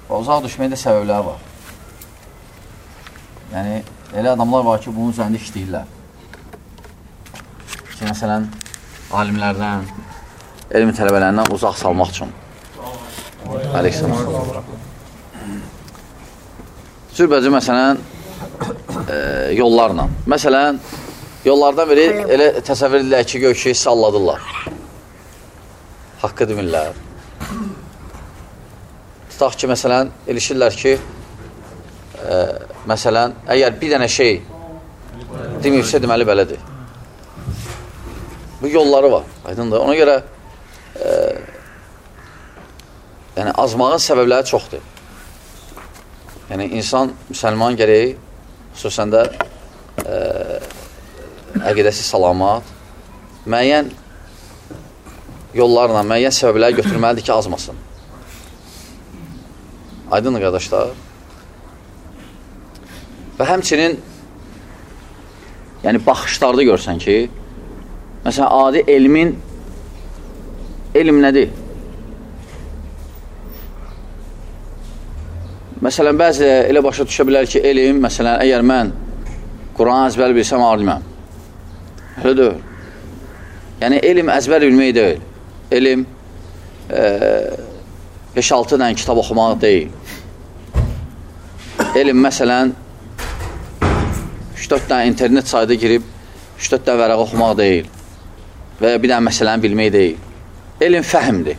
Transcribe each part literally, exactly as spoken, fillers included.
uzaq düşməyə də səbəbləri var. Yəni, elə adamlar var ki, bunun üzərində işləyirlər. Ki, məsələn, alimlərdən, elmi tələbələrindən uzaq salmaq üçün. Əleyhissalam. Cürbəcə, məsələn, e, yollarla. Məsələn, yollardan biri elə təsəvvür edirlər ki, gök ki, salladırlar. Haqqı demirlər. Tutaq ki, məsələn, ilişirlər ki, e, məsələn, əgər bir dənə şey demirsə, deməli belədir. Bu yolları var, aydındır. Ona görə e, yəni, azmağın səbəbləri çoxdur. Yəni, insan, müsəlman gərək, xüsusən də e, əqidəsi salamat, müəyyən yollarla, müəyyən səbəbləri götürməlidir ki, azmasın. Aydındır, qardaşlar. Və həmçinin yəni, baxışlarda görsən ki, məsələn, adi elmin elm nədir? Məsələn, bəzi elə başa düşə bilər ki, elm, məsələn, əgər mən Quran əzbər bilsəm, aliməm. Elə deyil. Yəni, elm əzbər bilmək deyil. Elm beş altı dənə kitab oxumaq deyil. Elm, məsələn, üç dörd dənə internet sayda girib üç dörd dənə vərəq oxumaq deyil. Və ya bir dənə məsələni bilmək deyil. Elm fəhimdir.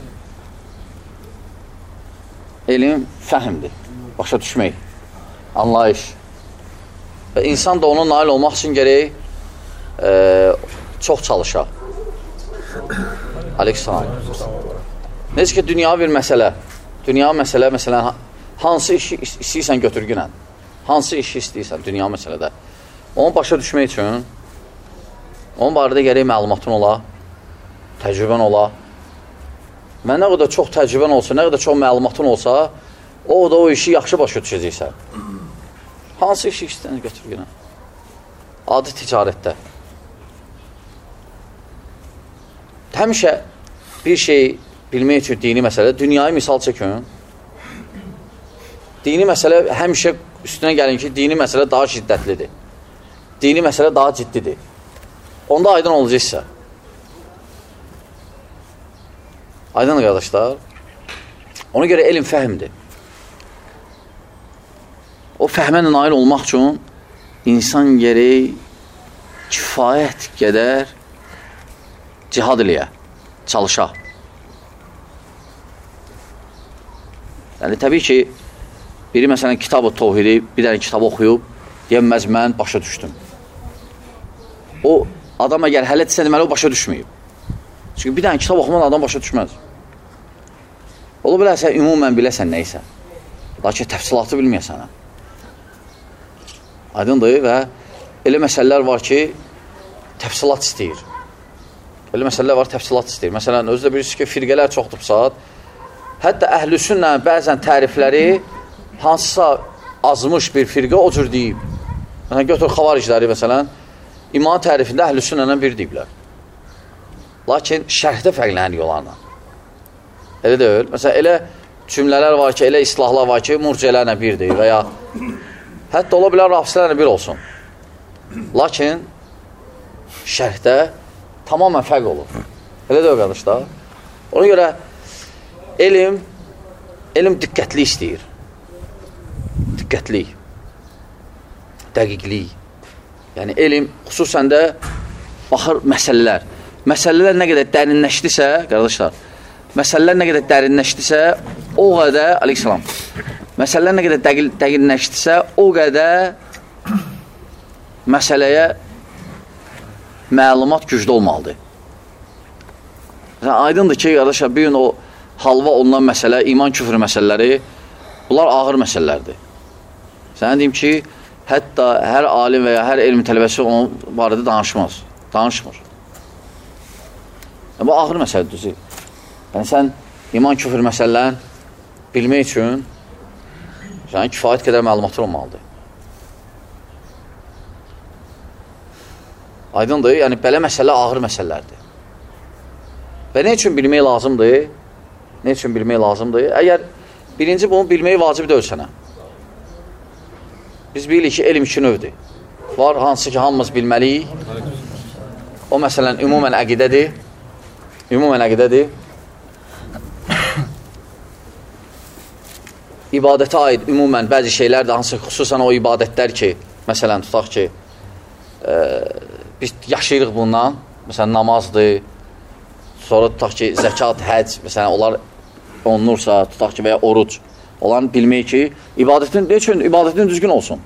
Elm fəhimdir. Başa düşmək, anlayış. Və insan da ona nail olmaq üçün gərək e, çox çalışaq. Aleykümselam. Necə ki, dünya bir məsələ. Dünya məsələ, məsələn, hansı işi istəyirsən götürgünən? Hansı işi istəyirsən dünya məsələdə? Onu başa düşmək üçün onun barədə gərək məlumatın ola, təcrübən ola. Mən nə qədər çox təcrübən olsa, nə qədər çox məlumatın olsa, o da o işi yaxşı başa düşəcəksən. Hansı işi istəyirsən götürgünən? Adi ticarətdə. Həmişə bir şey bilmək üçün dini məsələ, dünyayı misal çəkin. Dini məsələ həmişə üstünə gəlin ki, dini məsələ daha şiddətlidir. Dini məsələ daha ciddidir. Onda aydın olacaqsa. Aydın qardaşlar. Ona görə elm fəhimdir. O fəhmənlə nail olmaq üçün insan gərək kifayət qədər cihad eləyə, çalışaq. Yəni, təbii ki, biri məsələn kitab-ı tohidi, bir dənə kitab oxuyub, deyəməz, mən başa düşdüm. O, adam əgər həll etsə, deməli, o başa düşməyib. Çünki bir dənə kitab oxuman adam başa düşməz. Ola bilərsən, ümumən biləsən neysə. Lakin təfsilatı bilməyəsən. Aydındır və elə məsələlər var ki, təfsilat istəyir. Elə məsələlər var, təfsilat istəyir. Məsələn, özü də bilirsiniz ki, firqələr çoxdursa, hətta əhl-i sünnə bəzən tərifləri hansısa azmış bir firqə o cür deyib. Məsələn, götür xavaricləri, məsələn, iman tərifində əhl-i sünnədən bir deyiblər. Lakin şərhdə fərqlənir yollarla. Elə deyil. Məsələn, elə cümlələr var ki, elə islahlar var ki, murciələrlə bir deyil və ya hətta ola bilər, rafislərlə bir olsun. Lakin şərhdə tamamən fərq olur. Elə deyil, qardaşlar. Ona görə elm, elm diqqətli istəyir. Diqqətli. Dəqiqlik. Yəni, elm xüsusən də baxır məsələlər. Məsələlər nə qədər dərinləşdisə, qardaşlar, məsələlər nə qədər dərinləşdisə, o qədər, aleyhissalam, məsələlər nə qədər dəqiqləşdisə, o qədər məsələyə məlumat güclü olmalıdır. Aydındır ki, qardaşlar, bir gün o halva olunan məsələ, iman küfrü məsələləri, bunlar ağır məsələlərdir. Sənə deyim ki, hətta hər alim və ya hər elm tələbəsi onun barədə danışmaz, danışmır. Bu ağır məsələdir, düzü. Yəni, sən iman küfür məsələlərini bilmək üçün yəni, kifayət qədər məlumatlar olmalıdır. Aydındır, yəni belə məsələ ağır məsələlərdir. Və nə üçün bilmək lazımdır? Nə üçün bilmək lazımdır? Əgər birinci bunu bilməyi vacib deyil sənə. Biz bilirik ki, elm iki növdür. Var, hansı ki, hamımız bilməliyik. O, məsələn, ümumən əqidədir. Ümumən əqidədir. İbadətə aid ümumən bəzi şeylər də, hansı xüsusən o ibadətlər ki, məsələn, tutaq ki, e, biz yaşayırıq bundan, məsələn, namazdır, sonra tutaq ki, zəkat, həc, məsələn, onlar onursa, tutaq ki, və ya oruc, olan bilmək ki, ibadətin, ne üçün ibadətin düzgün olsun?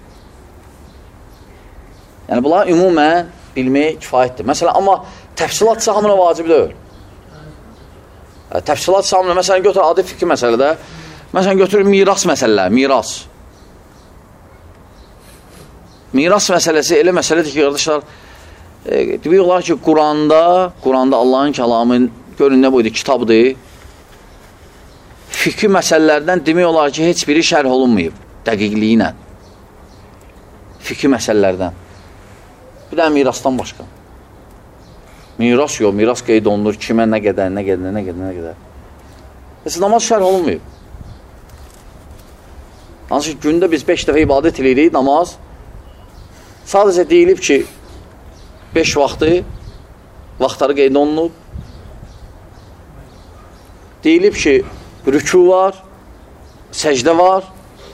Yəni, bunlar ümumən bilmək kifayətdir. Məsələn, amma təfsilat sahamına vacib deyil. Təfsilat sahamına, məsələn, götür adi fikri məsələdə, məsələn, götürür miras məsələlər, miras. Miras məsələsi elə məsələdir ki, qardaşlar, e, demək olar ki, Quranda, Quranda Allahın kəlamın görün nə buydu, kitabdır. Fikri məsələlərdən demək olar ki, heç biri şərh olunmayıb, dəqiqliyi ilə. Fikri məsələlərdən. Bir də mirasdan başqa. Miras yox, miras qeyd olunur, kimə nə qədər, nə qədər, nə qədər, nə qədər. Heç namaz şərh olunmayıb. Hansı ki, gündə biz beş dəfə ibadət edirik, namaz. Sadəcə deyilib ki, beş vaxtı, vaxtları qeyd olunub. Deyilib ki, rükû var, səcdə var.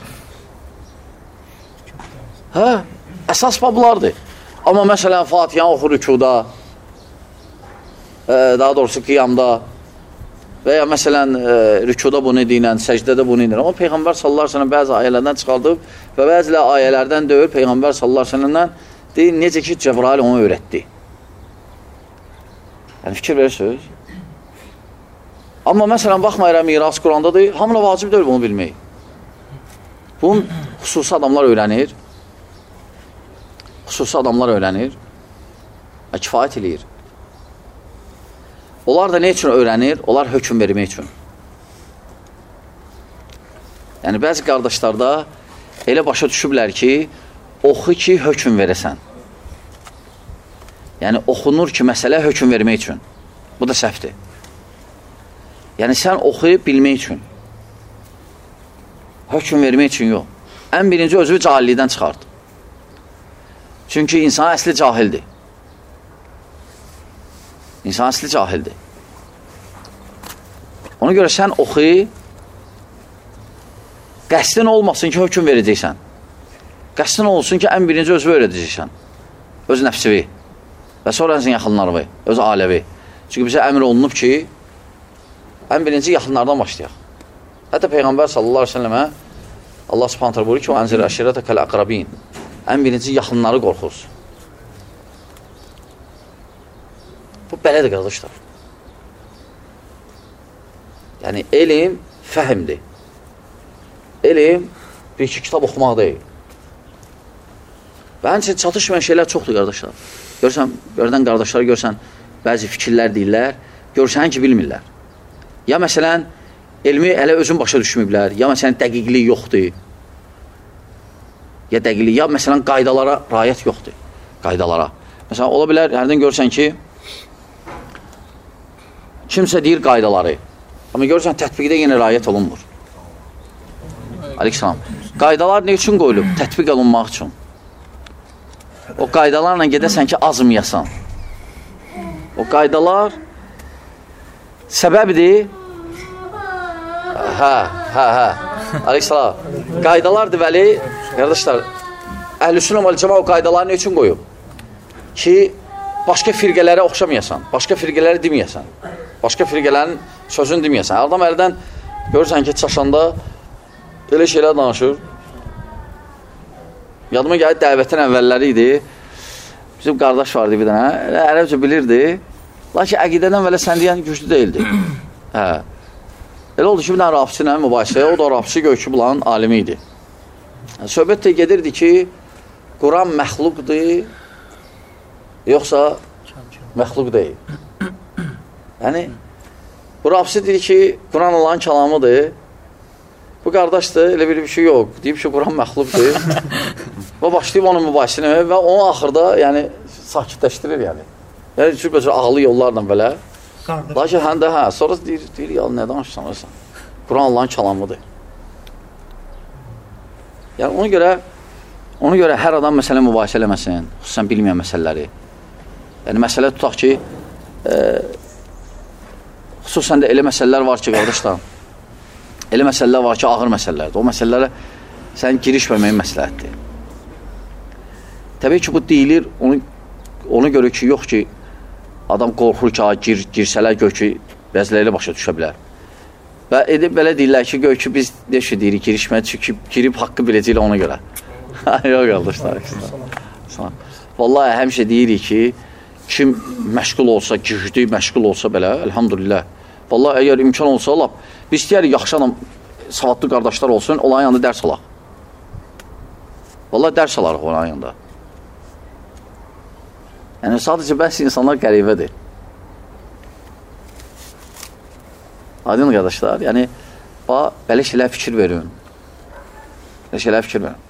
Hə, əsas bablardır. Amma məsələn, Fatihanı oxur rükûda, daha doğrusu qiyamda və ya məsələn, rükûda bunu deyilən, səcdədə bunu deyilən. Amma Peyğəmbər sallallahu əleyhi və səlləm bəzi ayələrdən çıxardıb və bəzi ayələrdən deyil, Peyğəmbər sallallahu əleyhi və səlləmdən deyil, necə ki, Cəbrail onu öyrətdi. Yəni, fikir verirsiniz. Amma məsələn, baxmayaraq miras Qurandadır, hamına vacib deyil bunu bilmək. Bunun xüsusi adamlar öyrənir. Xüsusi adamlar öyrənir və kifayət eləyir. Onlar da ne üçün öyrənir? Onlar hökm vermək üçün. Yəni, bəzi qardaşlarda elə başa düşüblər ki, oxu ki, hökm verəsən. Yəni, oxunur ki, məsələ hökm vermək üçün. Bu da səhvdir. Yəni, sən oxuyub bilmək üçün. Hökm vermək üçün yox. Ən birinci özü cahillikdən çıxart. Çünki insan əsli cahildir. İnsan əsli cahildir. Ona görə sən oxu, qəsdin olmasın ki, hökm verəcəksən. Qəsdin olsun ki, ən birinci özü öyrədəcəksən. Öz nəfsivi və sonra ənsin yaxınlarını, öz aləvi. Çünki bizə əmr olunub ki, ən birinci yaxınlardan başlayaq. Hətta Peyğəmbər sallallahu əleyhi və səlləmə Allah subhanahu buyurur ki, "Ənzir əşirətəkəl əqrabin." Ən birinci yaxınları qorxuruz. Bu belədir, qardaşlar. Yəni, elm fəhimdir. Elm bir-iki kitab oxumaq deyil. Və həmçinin çatışmayan şeylər çoxdur, qardaşlar. Görsən, gördən qardaşlar görsən, bəzi fikirlər deyirlər, görsən ki, bilmirlər. Ya məsələn, elmi hələ özün başa düşməyiblər, ya məsələn, dəqiqlik yoxdur. Ya dəqiqlik, ya məsələn, qaydalara rayət yoxdur. Qaydalara. Məsələn, ola bilər, hərdən görsən ki, kimsə deyir qaydaları. Amma görürsən, tətbiqdə yenə rayət olunmur. Aleykissalam. Qaydalar ne üçün qoyulub? Tətbiq olunmaq üçün. O qaydalarla gedəsən ki, azmayasan. O qaydalar səbəbdir. Hə, hə, hə. Aleykissalam. Qaydalar deməli, qardaşlar, Əhl-i-Sünnə vəl-Cəmaə o qaydaları ne üçün qoyub? Ki, başqa firqələrə oxşamayasan, başqa firqələri deməyəsən, başqa firqələrin sözünü deməyəsən. Adam əldən görürsən ki, çaşanda elə şeylər danışır. Yadıma gəlib dəvətin əvvəlləri idi. Bizim qardaş vardı bir dənə, ərəbcə bilirdi. Lakin əqidədən vələ sən deyən güclü deyildi. Hə. Elə oldu ki, bir dənə Rafisi ilə mübahisəyə, o da Rafisi Göykü bulanın alimi idi. Söhbət də gedirdi ki, Quran məxluqdur, yoxsa məxluq deyil. Yəni, bu Rafisi deyir ki, Quran Allahın kəlamıdır. Bu qardaşdır, elə bir bir şey yox. Deyib ki, Quran məxluqdur. Və başlayıb onun mübahisini və onu axırda yəni, sakitləşdirir. Yəni, yəni cürbəcə ağlı yollarla belə. Lakin həm də, hə, sonra deyir, deyir ya, nə danışsan, Quran Allahın kəlamıdır. Yəni, ona görə, ona görə hər adam məsələ mübahisə eləməsin, xüsusən bilməyən məsələləri. Yəni, məsələ tutaq ki, e, xüsusən də elə məsələlər var ki, qardaşlar, elə məsələlər var ki, ağır məsələlərdir. O məsələlərə sən girişməməyin məsləhətdir. Təbii ki, bu deyilir, onu, ona görə ki, yox ki, adam qorxur ki, gir, girsələr gör ki, bəziləri başa düşə bilər. Və edib belə deyirlər ki, gör ki, biz ne şey deyirik, girişməyə çünki girib haqqı biləcəklə ona görə. Yox, qardaşlar. Vallahi həmişə deyirik ki, kim məşğul olsa, güclü məşğul olsa belə, elhamdülillah. Vallahi əgər imkan olsa, lap, biz istəyərik yaxşı adam, savadlı qardaşlar olsun, onların yanında dərs alaq. Vallahi dərs alarıq onların yanında. Yəni, sadəcə bəs insanlar qəribədir. Aydın qardaşlar, yəni, belə şeylər fikir verin. Belə şeylər fikir verin.